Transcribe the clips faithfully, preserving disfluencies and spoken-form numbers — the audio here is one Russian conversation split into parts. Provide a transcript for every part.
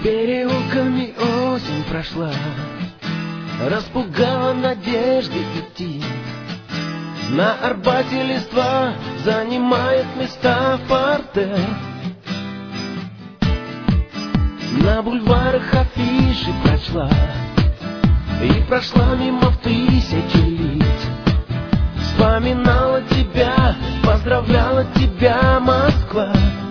Переулками осень прошла, распугала надежды идти. На Арбате листва занимает места в партере. На бульварах афиши прочла и прошла мимо в тысячи лиц. Вспоминала тебя, поздравляла тебя, Москва.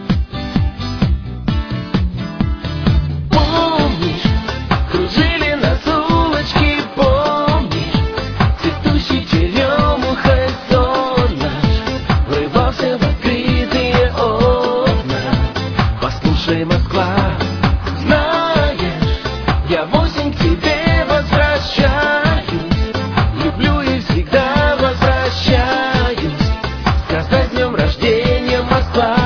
Москва, знаешь, я в осень к тебе возвращаюсь, люблю и всегда возвращаюсь. Сказать днем рождения, Москва.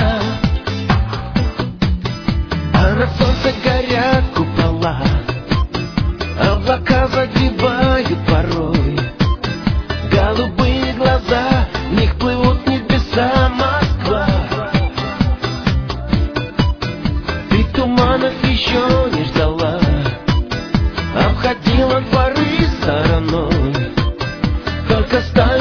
А на солнце горят купола, облака загибают порой. Голубые глаза, в них плывут небеса, Москва. Туманов еще не ждала, обходила дворы стороной, только стали